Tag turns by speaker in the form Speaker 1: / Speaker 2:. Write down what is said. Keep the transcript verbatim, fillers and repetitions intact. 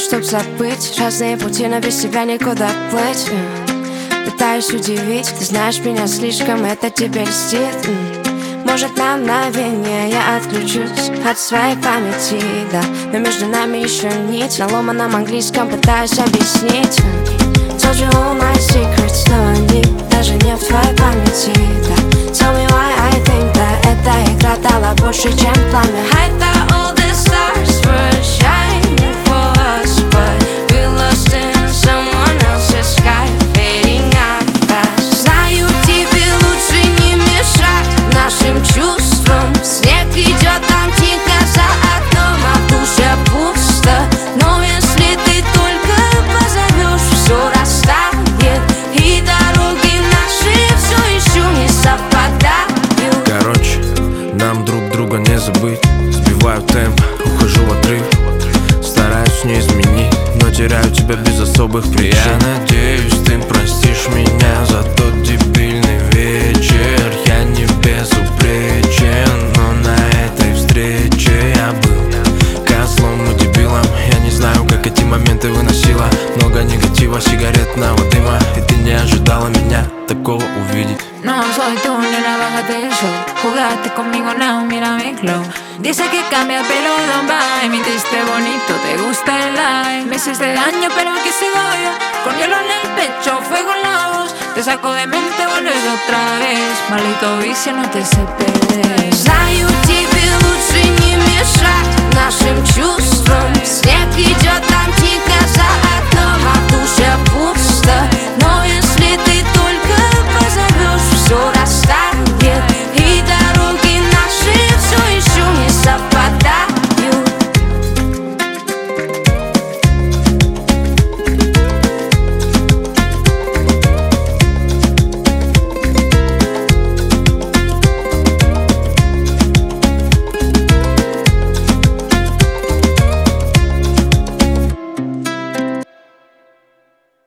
Speaker 1: чтоб забыть. Разные пути, но без тебя никуда плыть. Пытаюсь удивить, ты знаешь меня слишком, это тебе льстит. Может, на мгновение я отключусь от своей памяти, да. Но между нами еще нить, на ломаном английском пытаюсь объяснить. Told you all my secrets, но они даже не в твоей памяти, да. Tell me why I think that эта игра дала больше, чем пламя. I thought all the stars were shining for us, but we lost in someone else's sky, fading out fast. Знаю, тебе лучше не мешать нашим чувствам. Снег идет там тихо за окном, а в душе пусто. Но если ты только позовешь, все растает, и дороги наши все еще не совпадают.
Speaker 2: Короче, нам друг друга не забыть. Сбиваю темп, ухожу в отрыв. Стараюсь не изменить, но теряю тебя без особых причин. Я надеюсь, ты простишь меня за тот дебильный вечер. Я не безупречен, но на этой встрече я был козлом и дебилом. Я не знаю, как эти моменты выносила. Много негатива, сигаретного дыма. И ты не ожидала меня такого увидеть.
Speaker 3: No soy tú, nena, bájate el show. Jugaste conmigo, now, mira mi glow. Dice que cambia, pero don't buy. Mintiste bonito, te gusta el live. Meses de daño, pero aquí sigo yo. Con hielo en el pecho, fuego en la voz. Te saco de mente, vuelves otra vez. Maldito vicio, no te sé perder.
Speaker 1: Знаю, тебе лучше не мешать нашим чувствам. Снег идет